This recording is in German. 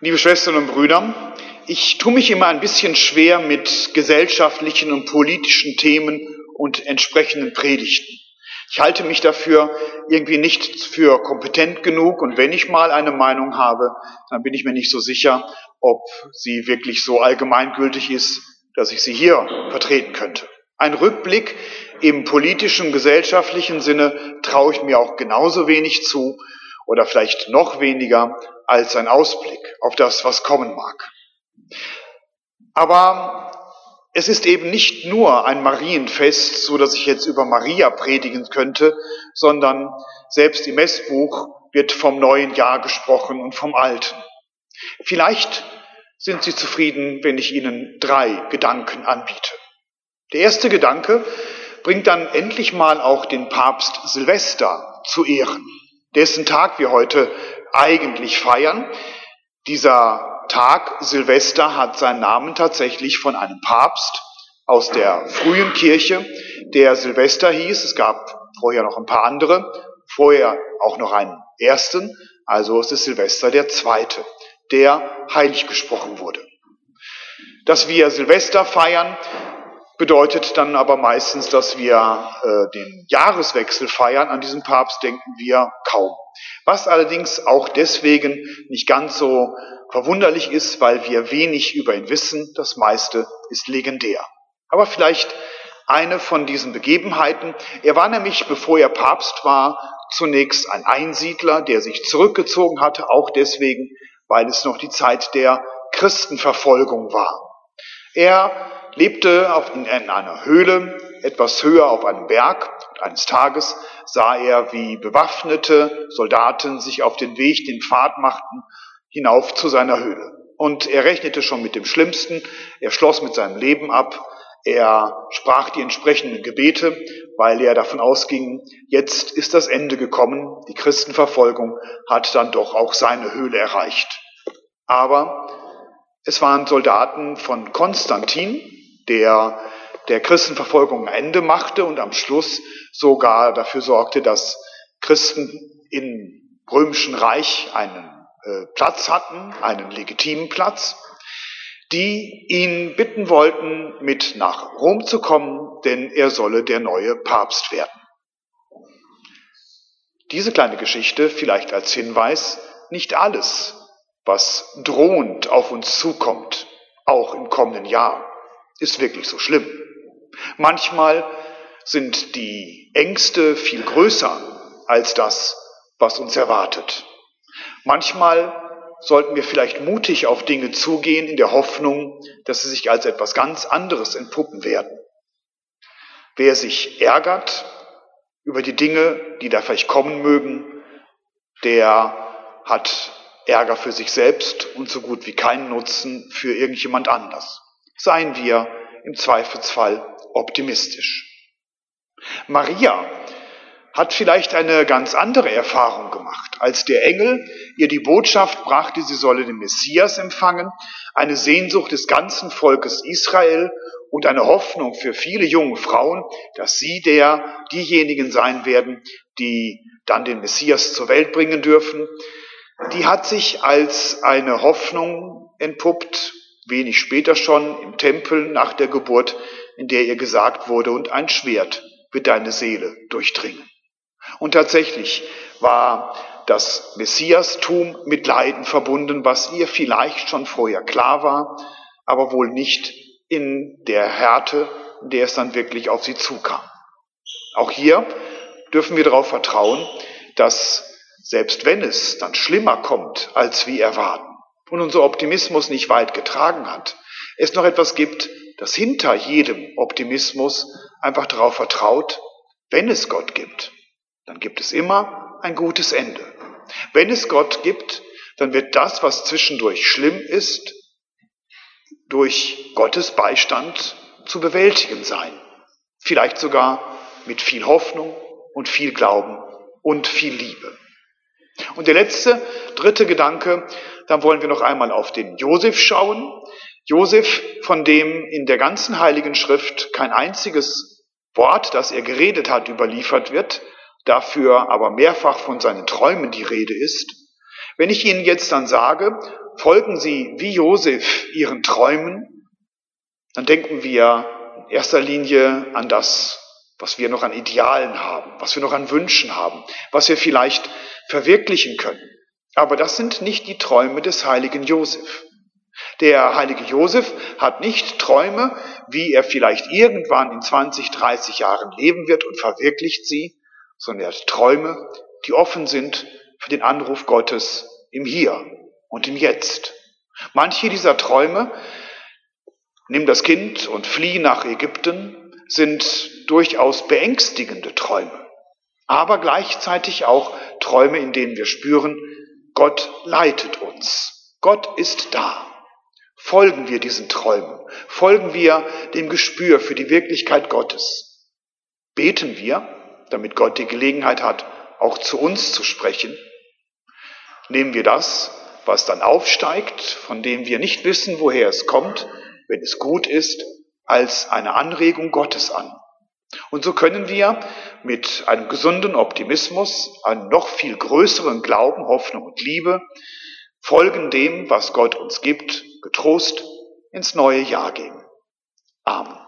Liebe Schwestern und Brüder, ich tue mich immer ein bisschen schwer mit gesellschaftlichen und politischen Themen und entsprechenden Predigten. Ich halte mich dafür irgendwie nicht für kompetent genug, und wenn ich mal eine Meinung habe, dann bin ich mir nicht so sicher, ob sie wirklich so allgemeingültig ist, dass ich sie hier vertreten könnte. Ein Rückblick im politischen, gesellschaftlichen Sinne traue ich mir auch genauso wenig zu oder vielleicht noch weniger als ein Ausblick auf das, was kommen mag. Aber es ist eben nicht nur ein Marienfest, so dass ich jetzt über Maria predigen könnte, sondern selbst im Messbuch wird vom neuen Jahr gesprochen und vom alten. Vielleicht sind Sie zufrieden, wenn ich Ihnen 3 Gedanken anbiete. Der erste Gedanke bringt dann endlich mal auch den Papst Silvester zu Ehren, dessen Tag wir heute eigentlich feiern. Dieser Tag, Silvester, hat seinen Namen tatsächlich von einem Papst aus der frühen Kirche, der Silvester hieß. Es gab vorher noch ein paar andere, vorher auch noch einen ersten, also es ist Silvester der Zweite, der heilig gesprochen wurde. Dass wir Silvester feiern, bedeutet dann aber meistens, dass wir den Jahreswechsel feiern. An diesen Papst denken wir kaum. Was allerdings auch deswegen nicht ganz so verwunderlich ist, weil wir wenig über ihn wissen. Das meiste ist legendär. Aber vielleicht eine von diesen Begebenheiten. Er war nämlich, bevor er Papst war, zunächst ein Einsiedler, der sich zurückgezogen hatte, auch deswegen, weil es noch die Zeit der Christenverfolgung war. Er lebte in einer Höhle, etwas höher auf einem Berg, und eines Tages sah er, wie bewaffnete Soldaten sich auf den Weg, den Pfad machten, hinauf zu seiner Höhle. Und er rechnete schon mit dem Schlimmsten, er schloss mit seinem Leben ab, er sprach die entsprechenden Gebete, weil er davon ausging, jetzt ist das Ende gekommen, die Christenverfolgung hat dann doch auch seine Höhle erreicht. Aber es waren Soldaten von Konstantin, der Christenverfolgung ein Ende machte und am Schluss sogar dafür sorgte, dass Christen im Römischen Reich einen Platz hatten, einen legitimen Platz, die ihn bitten wollten, mit nach Rom zu kommen, denn er solle der neue Papst werden. Diese kleine Geschichte vielleicht als Hinweis: nicht alles, was drohend auf uns zukommt, auch im kommenden Jahr, ist wirklich so schlimm. Manchmal sind die Ängste viel größer als das, was uns erwartet. Manchmal sollten wir vielleicht mutig auf Dinge zugehen, in der Hoffnung, dass sie sich als etwas ganz anderes entpuppen werden. Wer sich ärgert über die Dinge, die da vielleicht kommen mögen, der hat Ärger für sich selbst und so gut wie keinen Nutzen für irgendjemand anders. Seien wir im Zweifelsfall optimistisch. Maria hat vielleicht eine ganz andere Erfahrung gemacht. Als der Engel ihr die Botschaft brachte, sie solle den Messias empfangen, eine Sehnsucht des ganzen Volkes Israel und eine Hoffnung für viele junge Frauen, dass sie diejenigen sein werden, die dann den Messias zur Welt bringen dürfen, die hat sich als eine Hoffnung entpuppt, wenig später schon im Tempel nach der Geburt, in der ihr gesagt wurde, und ein Schwert wird deine Seele durchdringen. Und tatsächlich war das Messiastum mit Leiden verbunden, was ihr vielleicht schon vorher klar war, aber wohl nicht in der Härte, in der es dann wirklich auf sie zukam. Auch hier dürfen wir darauf vertrauen, dass selbst wenn es dann schlimmer kommt, als wir erwarten, und unser Optimismus nicht weit getragen hat, es noch etwas gibt, das hinter jedem Optimismus einfach darauf vertraut: wenn es Gott gibt, dann gibt es immer ein gutes Ende. Wenn es Gott gibt, dann wird das, was zwischendurch schlimm ist, durch Gottes Beistand zu bewältigen sein. Vielleicht sogar mit viel Hoffnung und viel Glauben und viel Liebe. Und der dritte Gedanke, dann wollen wir noch einmal auf den Josef schauen. Josef, von dem in der ganzen Heiligen Schrift kein einziges Wort, das er geredet hat, überliefert wird, dafür aber mehrfach von seinen Träumen die Rede ist. Wenn ich Ihnen jetzt dann sage, folgen Sie wie Josef Ihren Träumen, dann denken wir in erster Linie an das, was wir noch an Idealen haben, was wir noch an Wünschen haben, was wir vielleicht verwirklichen können. Aber das sind nicht die Träume des heiligen Josef. Der heilige Josef hat nicht Träume, wie er vielleicht irgendwann in 20, 30 Jahren leben wird und verwirklicht sie, sondern er hat Träume, die offen sind für den Anruf Gottes im Hier und im Jetzt. Manche dieser Träume, nimm das Kind und flieh nach Ägypten, sind durchaus beängstigende Träume, aber gleichzeitig auch Träume, in denen wir spüren, Gott leitet uns. Gott ist da. Folgen wir diesen Träumen, folgen wir dem Gespür für die Wirklichkeit Gottes. Beten wir, damit Gott die Gelegenheit hat, auch zu uns zu sprechen. Nehmen wir das, was dann aufsteigt, von dem wir nicht wissen, woher es kommt, wenn es gut ist, als eine Anregung Gottes an. Und so können wir mit einem gesunden Optimismus, einem noch viel größeren Glauben, Hoffnung und Liebe folgen dem, was Gott uns gibt, getrost ins neue Jahr gehen. Amen.